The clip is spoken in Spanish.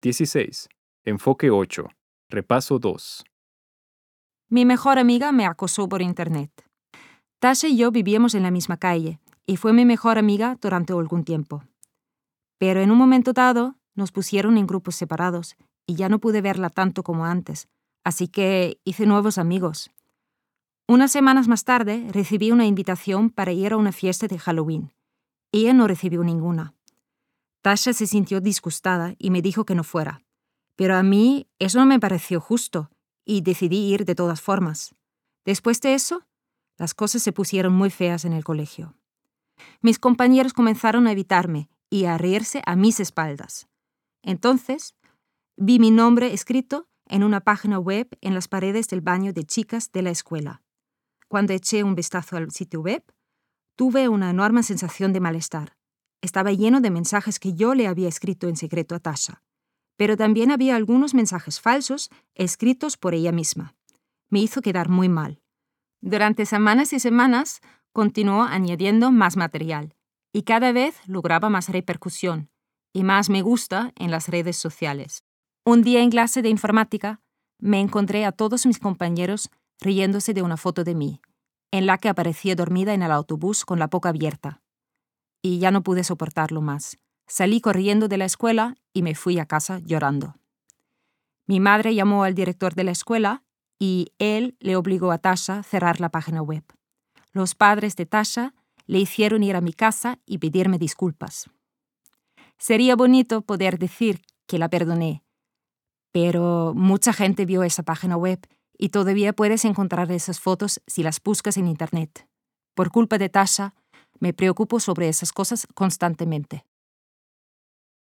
16. Enfoque 8. Repaso 2. Mi mejor amiga me acosó por internet. Tasha y yo vivíamos en la misma calle y fue mi mejor amiga durante algún tiempo. Pero en un momento dado nos pusieron en grupos separados y ya no pude verla tanto como antes, así que hice nuevos amigos. Unas semanas más tarde recibí una invitación para ir a una fiesta de Halloween. Ella no recibió ninguna. Tasha se sintió disgustada y me dijo que no fuera. Pero a mí eso no me pareció justo y decidí ir de todas formas. Después de eso, las cosas se pusieron muy feas en el colegio. Mis compañeros comenzaron a evitarme y a reírse a mis espaldas. Entonces, vi mi nombre escrito en una página web en las paredes del baño de chicas de la escuela. Cuando eché un vistazo al sitio web, tuve una enorme sensación de malestar. Estaba lleno de mensajes que yo le había escrito en secreto a Tasha, pero también había algunos mensajes falsos escritos por ella misma. Me hizo quedar muy mal. Durante semanas y semanas continuó añadiendo más material y cada vez lograba más repercusión y más me gusta en las redes sociales. Un día en clase de informática me encontré a todos mis compañeros riéndose de una foto de mí, en la que aparecía dormida en el autobús con la boca abierta. Y ya no pude soportarlo más. Salí corriendo de la escuela y me fui a casa llorando. Mi madre llamó al director de la escuela y él le obligó a Tasha a cerrar la página web. Los padres de Tasha le hicieron ir a mi casa y pedirme disculpas. Sería bonito poder decir que la perdoné, pero mucha gente vio esa página web y todavía puedes encontrar esas fotos si las buscas en internet. Por culpa de Tasha, me preocupo sobre esas cosas constantemente.